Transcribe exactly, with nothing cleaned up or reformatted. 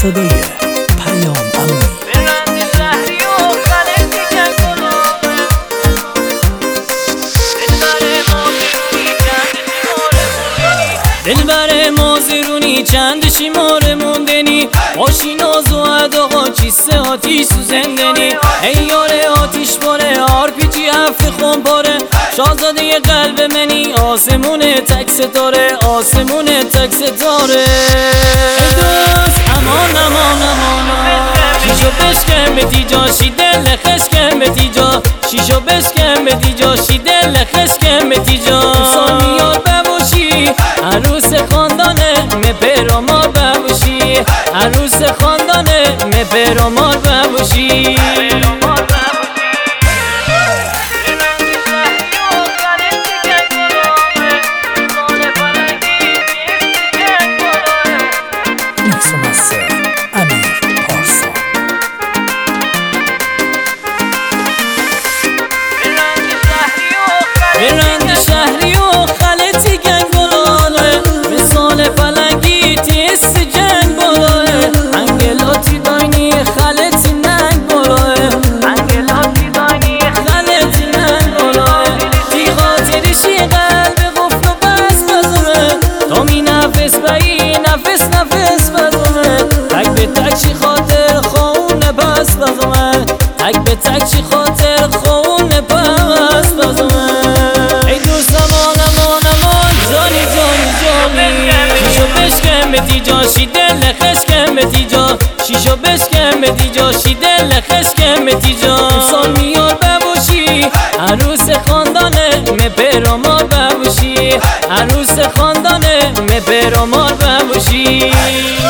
صدای پیام امونی. دلبر مازرونی چند شیماره موندنی باشی ناز و اداها چیسته آتیش سوزندنی ای یاره آتیش باره آرپیجی هفته خون باره شاهزاده قلب منی آسمون تک ستاره آسمون تک ستاره ای دوست امان امان امان شیشو بشکن به تیجاشی دل خشکن به تیجا شیشو بشکن به تیجاشی دل خشکن به تیجا سامیار ببوشی عروس خاندانه مپرامار ببوشی عروس خاندانه مپرامار ببوشی برند شهری و خلطی گنگ بلاره مثال فلنگی تیست جنگ بلاره انگلاتی داینی خلطی ننگ بلاره انگلاتی داینی خلطی ننگ بلاره تی خاطرشی قلب قفل و بس بزمه تا می نفس بایی نفس نفس بزمه تک به تک چی خاطر خونه بس بزمه تک به تک چی خاطر خونه بس بزمه بشکن به تیجاشی دل خشکن به تیجا شیشو بشکن به تیجاشی دل خشکن به تیجا سال میار ببوشی عروس خاندانه مپرامار ببوشی عروس خاندانه مپرامار ببوشی